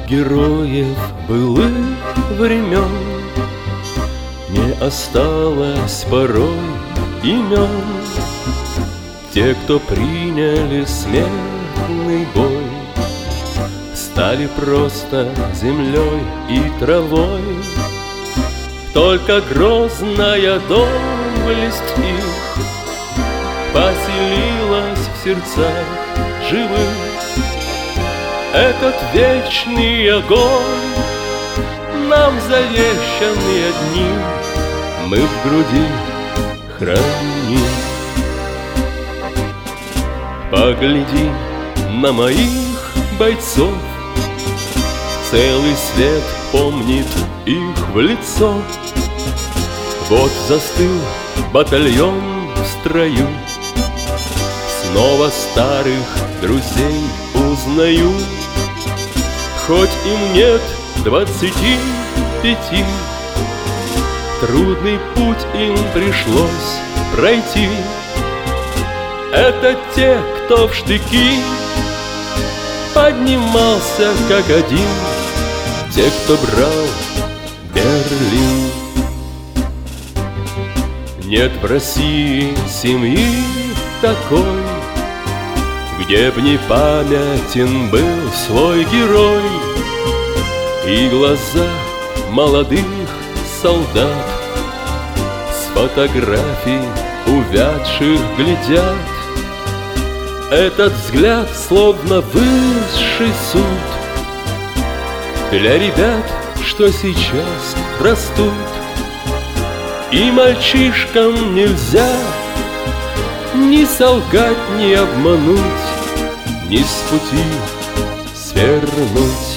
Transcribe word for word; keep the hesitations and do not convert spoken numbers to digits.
героев былых времен не осталось порой имен. Те, кто приняли смертный бой, стали просто землей и травой. Только грозная доблесть их поселилась в сердцах живых. Этот вечный огонь нам завещанный одним мы в груди храним. Погляди на моих бойцов, целый свет помнит их в лицо. Вот застыл батальон в строю, снова старых друзей узнаю. Хоть им нет двадцати пяти, трудный путь им пришлось пройти. Это те, кто в штыки поднимался как один, те, кто брал Берлин. Нет в России семьи такой, где б не памятен был свой герой. И глаза молодых солдат с фотографий увядших глядят. Этот взгляд словно высший суд для ребят, что сейчас растут. И мальчишкам нельзя ни солгать, ни обмануть, ни с пути свернуть.